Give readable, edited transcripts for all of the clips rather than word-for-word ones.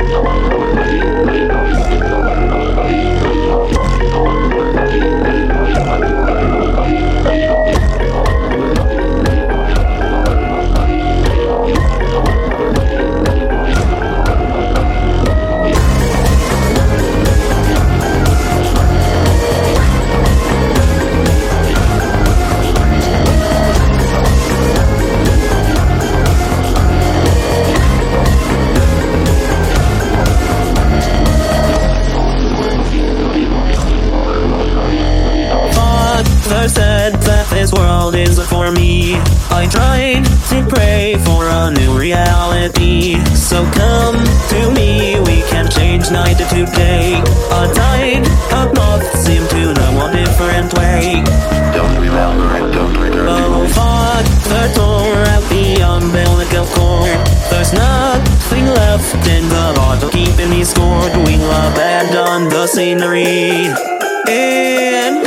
Said that this world isn't for me. I tried to pray for a new reality. So come to me, we can change night to day. A tide of moths seem to know a different way. Don't remember it, don't return. Oh, Father tore out the umbilical cord. There's nothing left in the bottle keeping me scored. We'll abandon the scenery and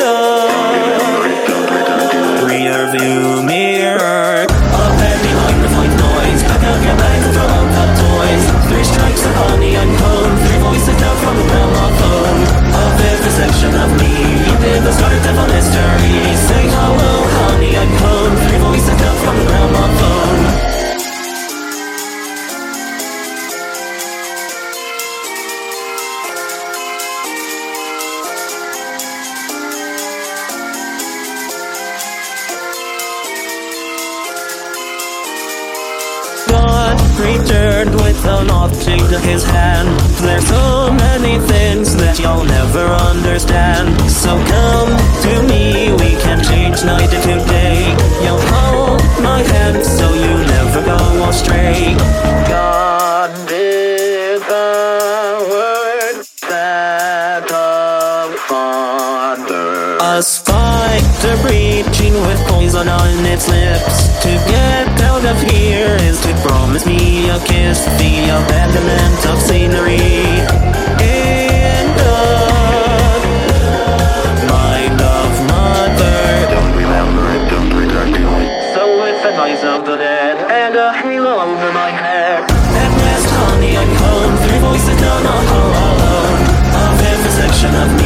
rearview mirror. Up and behind the white noise, pack up your bags and throw out the toys. 3 strikes of honey and cone, 3 voices down from the gramophone. Of every section of me, you did the start of a mystery. Sing hello, honey and cone, 3 voices down from the gramophone. God returned with an object in his hand. There's so many things that you'll never understand. So come to me, we can change night to day. You'll hold my hand so you never go astray. God did the word that the Father. A spider breaching with poison on its lips. To get out of here is to promise me a kiss. The abandonment of scenery and my love mother. Don't remember it, don't return to it. So with the noise of the dead and a halo over my head, at last honey I come, 3 voices down a hall alone. Of every section of